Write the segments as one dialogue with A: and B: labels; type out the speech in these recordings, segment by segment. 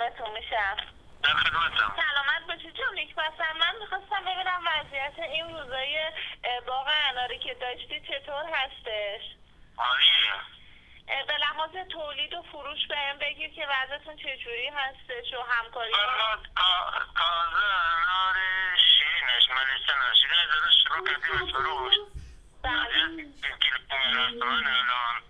A: خدمتتون میشم.
B: در خدمتم.
A: سلامت باشید جناب نیکبخت‌فر. من میخواستم ببینم وضعیت این روزای باغ اناری که داشتید چطور هستش؟
B: عالیه.
A: به لحاظ تولید و فروش بهم بگید که وضعتون چجوری هستش و همکاری
B: فقط تازه انار شیرینش ملیسه نشیده داره شروع کردیم از فروش. این کیلو 15 تومن الان.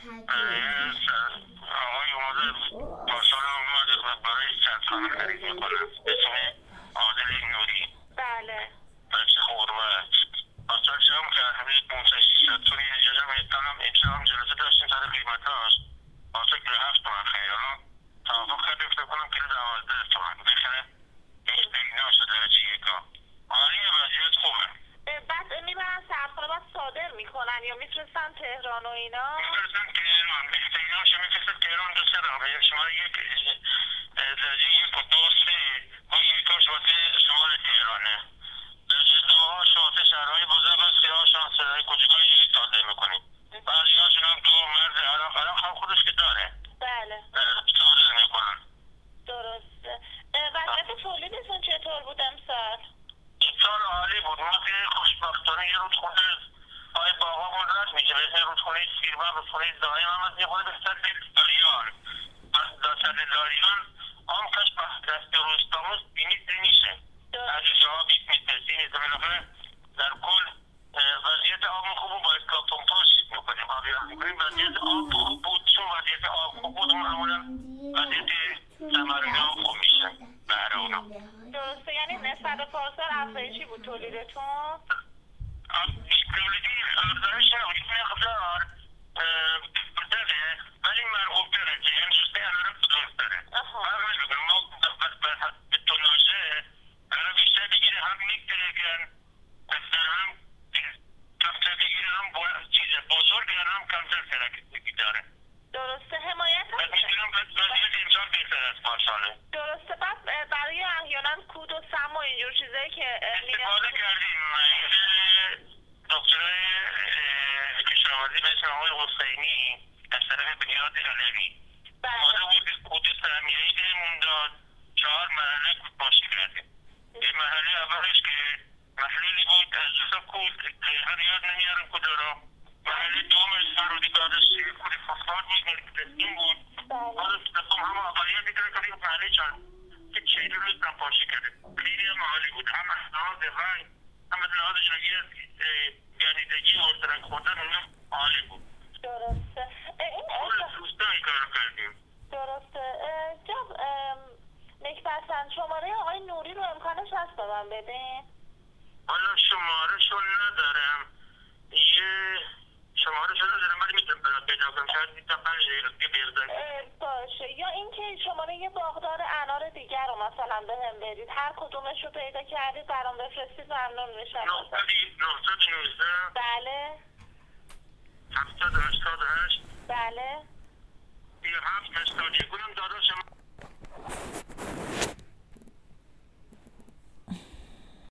B: آقای اومده پاسال اومده برای چند خانه خرید میکنه اسم عادل نوری.
A: بله.
B: بچه غربت پاسال شما که همین 500 توری اجازه میتونم امشب هم جلسه داشتیم سر قیمتاش پاسال کیلو 7 تومن خیلی الان توافق کردیم فکر کنم کیلو 12 تومن بخره بیناش درجه یکا. عالیه وضعیت خوبه.
A: بعد میبرن سرخانه بعد صادر میکنن یا میفرستن تهران و اینا؟
B: میفرستن تهران. بهتریناش میفرستن تهران دو سه راه شما یک درجه یک و دو سه اون یکاش واسه شمال تهرانه. درجه دوهاش واسه شهرهای بزرگ و سهاش هم صدای کوچکایی صادر میکنیم. بعضیهاشون هم تو مرز عراق هم خودش که داره.
A: بله.
B: صادر میکنن.
A: درسته. وضعیت تولیدتون چطور بود امسال؟
B: امسال عالی بود. ما که خوشبختانه یه رودخونه پای باغامون رد میشه به اسم رودخونه سیرمن رودخونه دایم هم از یه خود به سطح داریان از سطح داریان آم کش دست روستاموز بینید میشه از شما 20 متر 30 متر بالاخره در کل وضعیت آب خوب بود با اسکا پمپاژ میکنیم آبیار میکنیم وضعیت آب خوب بود چون وضعیت آب خوب بود معمولا وضعیت ثمرگی هم خوب میشه بهره اونا.
A: درسته یعنی نسبت به پارسال افزایشی بود تولیدتون؟
B: تولیدی افزایش نبود این مقدار داره ولی مرغوب داره که این جسته انارم درست داره فرقش بکنم ما به توناژه برای بیشتر بگیره هم میگیره هم کمتر بگیره هم بزرگ هم کمتر سرکی داره.
A: درسته حمایت
B: هم میدونم وضعیت امسال بهتر از پارساله.
A: درسته. بعد برای احیانا کود و سم و اینجور چیزایی که
B: استفاده کردیم دکترای کشاورزی به اسم آقای حسینی از طرف بنیاد علوی آماده بود کود سهمیه‌ای بهمون داد 4 مرحله کود پاشی کردیم. یه مرحله اولش که محلولی بود از جسا کود هر یاد نمیارم کود را مرحله دومش فرودی بعدش کود فسفات بود تسلیم بود بعدش دستم همه اقلیت میکنه کنیم مرحله چند که 40 روز هم پاشی کردیم. خیلی هم عالی بود هم از لحاظ رنگ هم از لحاظ گردیدگی و ارترنگ خوردن اونم عالی بود.
A: درسته.
B: خود دوستان این کار کردیم.
A: درسته. جب نکبتن شماره آقای نوری رو امکانش هست به من بدین؟
B: والا شماره شون ندارم یه شماره شون ندارم ولی میتونم برات پیدا کنم شاید دیتا 5 دقیقه بیردن
A: باشه یا اینکه شماره یه باغدار انار دیگر رو مثلا به هم بدید هر کدومش رو پیدا کردید برام بفرستید ممنون میشم.
B: 919
A: بله
B: 788